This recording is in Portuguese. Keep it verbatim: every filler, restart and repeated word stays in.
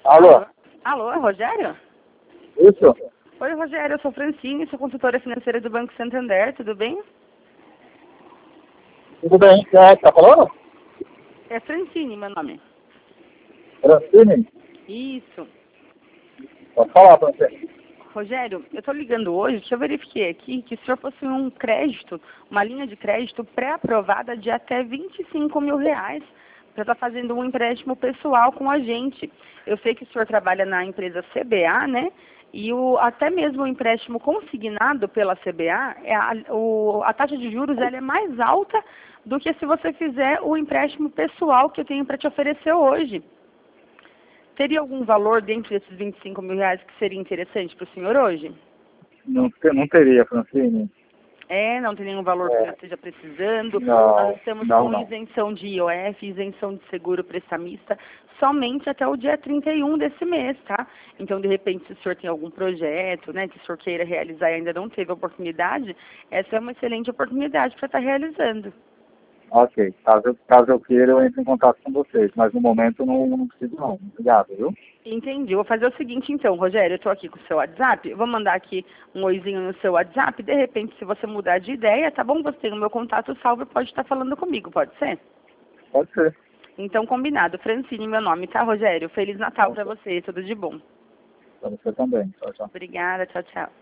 Alô? Alô, Rogério? Isso? Oi, Rogério, eu sou Francine, sou consultora financeira do Banco Santander, tudo bem? Tudo bem? Quem é que tá falando? É Francine, meu nome. Francine? Isso. Pode falar, Francine. Rogério, eu estou ligando hoje que eu verifiquei aqui que o senhor possui um crédito, uma linha de crédito pré-aprovada de até vinte e cinco mil reais para estar fazendo um empréstimo pessoal com a gente. Eu sei que o senhor trabalha na empresa C B A, né? E o, até mesmo o empréstimo consignado pela C B A, é a, o, a taxa de juros ela é mais alta do que se você fizer o empréstimo pessoal que eu tenho para te oferecer hoje. Teria algum valor dentro desses vinte e cinco mil reais que seria interessante para o senhor hoje? Não, te- não teria, Francine. É, não tem nenhum valor que É. você esteja precisando. Não, Nós estamos não, com não. isenção de I O F, isenção de seguro prestamista, somente até o dia trinta e um desse mês, tá? Então, de repente, se o senhor tem algum projeto, né, que o senhor queira realizar e ainda não teve a oportunidade, essa é uma excelente oportunidade para estar realizando. Ok. Caso, eu- caso eu queira, eu entro em contato com vocês. Mas no momento não, não preciso não. Obrigado, viu? Entendi. Vou fazer o seguinte então, Rogério, eu estou aqui com o seu WhatsApp, eu vou mandar aqui um oizinho no seu WhatsApp, de repente, se você mudar de ideia, tá bom? Você tem o meu contato salvo e pode estar falando comigo, pode ser? Pode ser. Então, combinado. Francine, meu nome, tá, Rogério? Feliz Natal para você, tudo de bom. Para você também. Tchau, tchau. Obrigada, tchau, tchau.